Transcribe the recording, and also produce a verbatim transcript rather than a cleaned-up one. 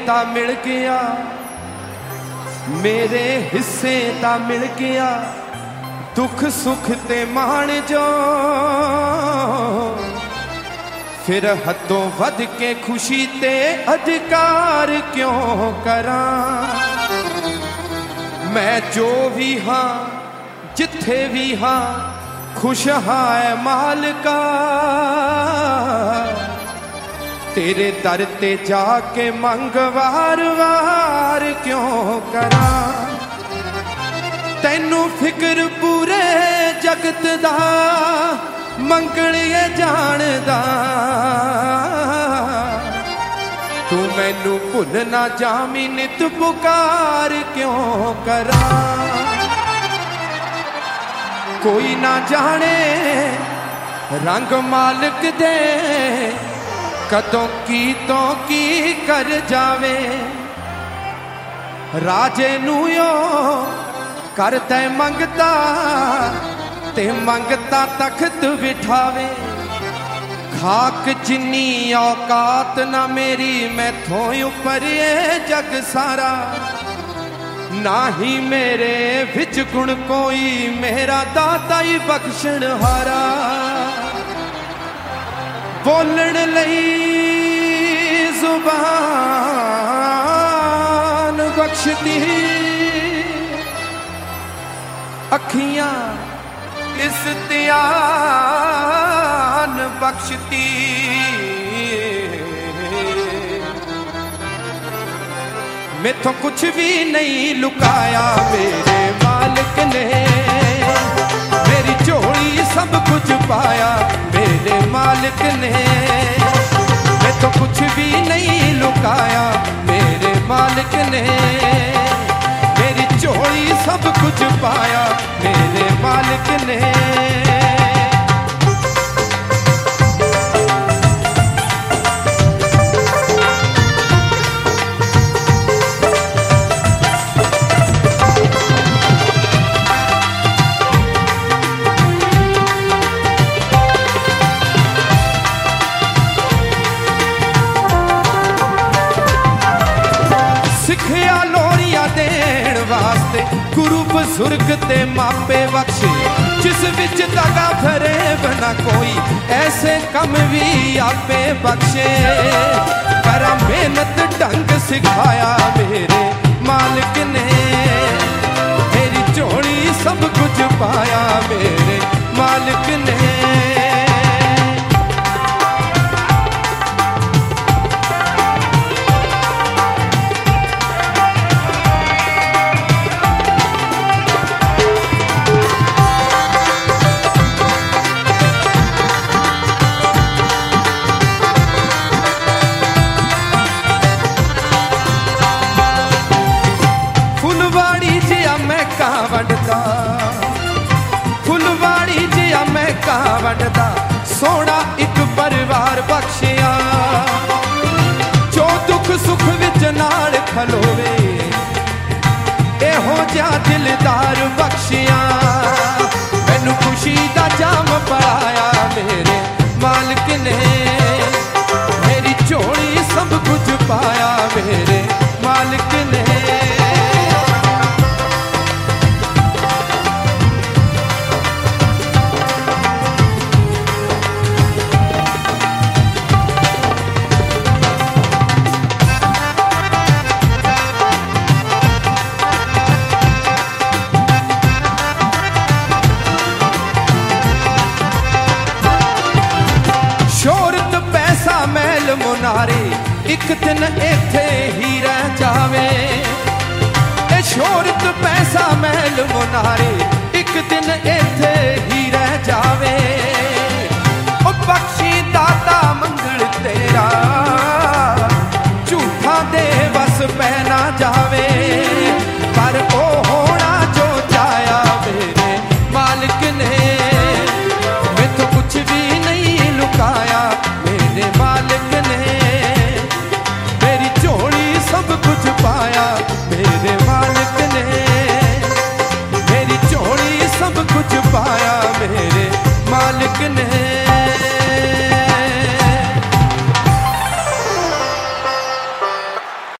ता मिल गया, मेरे हिस्से ता मिल गया, दुख सुख ते मान जो, फिर हदों वध के खुशी ते अधिकार क्यों करा। मैं जो भी हाँ जिथे भी हाँ खुश है मालिका, तेरे दर ते जाके मंग वार वार क्यों करा। तैनू फिक्र पूरे जगत दा मंगलिए जानदा, तू मैनू भुल ना जामी नित पुकार क्यों करा। कोई ना जाने रंग मालिक दे, कदों की तो की कर जावे। राजे नू यो करते मंगता, ते मंगता तख्त बिठावे। खाक जिन्नी औकात ना मेरी, मैथों ऊपर ये जग सारा। ना ही मेरे विच गुण कोई, मेरा दाता ही बख्शण हारा। बोलण लई जुबान बख्शती, अखियां इस त्यान बख्शती। मैथों कुछ भी नहीं लुकाया मेरे मालिक ने, मेरी झोली सब कुछ पाया मेरे मालिक ने। मैथों कुछ भी नहीं लुकाया मेरे मालिक ने, मेरी झोली सब कुछ पाया मेरे मालिक ने। सिखिया लोरिया देण वास्ते गुरु बुजुर्ग ते मापे बख्शे, जिस विच दगा भरे बना कोई, ऐसे कम भी आपे बख्शे। करा मेहनत ढंग सिखाया मेरे मालिक ने, मेरी झोली सब कुछ पाया मेरे मालिक ने। वंडदा फुलवाड़ी जिया मैं कहा वंडदा, सोना एक परिवार बख्शिया। जो दुख सुख विच नाल खलोवे, एहो जा दिलदार बख्शिया। मैनू खुशी दा जाम पाया मेरे मालिक ने, मेरी झोली सब कुछ पाया मेरे मालिक ने। शोहरत पैसा महल मुनारे, एक दिन इत्थे ही रह जावे। ए शोहरत पैसा महल मुनारे, एक दिन इत्थे ही रह जावे। ओ बख्शी दाता मंगल तेरा, झूठा दे बस पै ना जावे। पर ओ होना जो चाया मेरे मालिक ने, मैथों कुछ भी नहीं लुकाया मेरे मालिक ने। मेरी झोली सब कुछ पाया मेरे